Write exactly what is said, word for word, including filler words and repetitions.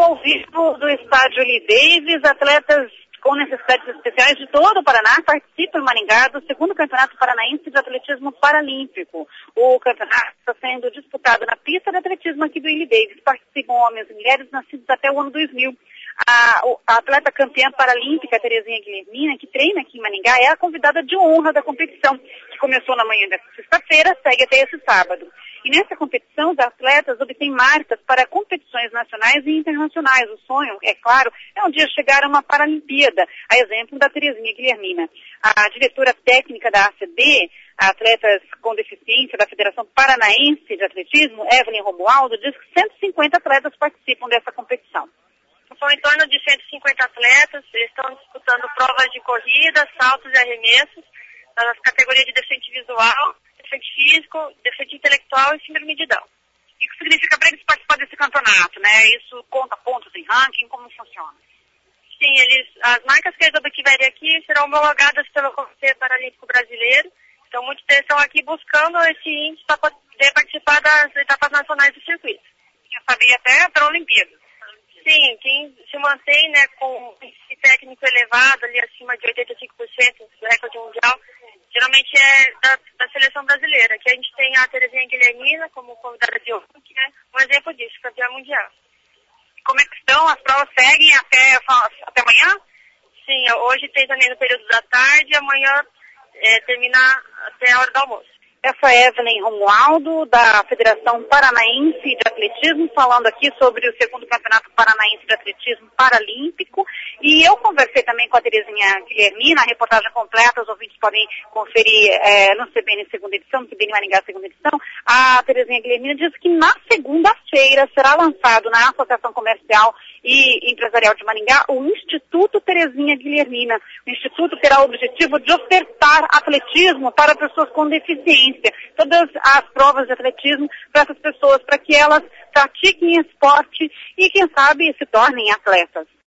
ao vivo do estádio Lee Davis, atletas com necessidades especiais de todo o Paraná participam em Maringá do segundo Campeonato Paranaense de Atletismo Paralímpico. O campeonato está sendo disputado na pista de atletismo aqui do Lee Davis. Participam homens e mulheres nascidos até o ano dois mil. A, a atleta campeã paralímpica, Terezinha Guilhermina, que treina aqui em Maringá, é a convidada de honra da competição, que começou na manhã desta sexta-feira, segue até esse sábado. E nessa competição, os atletas obtêm marcas para competições nacionais e internacionais. O sonho, é claro, é um dia chegar a uma Paralimpíada, a exemplo da Terezinha Guilhermina. A diretora técnica da A C D, atletas com deficiência da Federação Paranaense de Atletismo, Evelyn Romualdo, diz que cento e cinquenta atletas participam dessa competição. São em torno de cento e cinquenta atletas, eles estão disputando provas de corrida, saltos e arremessos, nas categorias de deficiente visual, deficiente físico, deficiente intelectual e síndrome de Down. E o que significa para eles participar desse campeonato, né? Isso conta pontos em ranking, como funciona? Sim, eles, as marcas que eles obtiverem aqui serão homologadas pelo Comitê Paralímpico Brasileiro, então muitos deles estão aqui buscando esse índice para poder participar das etapas nacionais do circuito. Eu sabia até para a Olimpíada. Sim, quem se mantém, né, com esse técnico elevado, ali acima de oitenta e cinco por cento do recorde mundial, geralmente é da, da seleção brasileira, que a gente tem a Terezinha Guilhermina como convidada de honra, que é um exemplo disso, campeã mundial. Como é que estão? As provas seguem até, até amanhã? Sim, hoje tem também no período da tarde, amanhã é, termina até a hora do almoço. Essa é Evelyn Romualdo, da Federação Paranaense de Atletismo, falando aqui sobre o segundo Campeonato Paranaense de Atletismo Paralímpico. E eu conversei também com a Terezinha Guilhermina, a reportagem completa, os ouvintes podem conferir é, no C B N segunda edição, no C B N Maringá segunda edição. A Terezinha Guilhermina diz que na segunda-feira será lançado na Associação Comercial e Empresarial de Maringá o Instituto Terezinha Guilhermina. O Instituto terá o objetivo de ofertar atletismo para pessoas com deficiência. Todas as provas de atletismo para essas pessoas, para que elas pratiquem esporte e, quem sabe, se tornem atletas.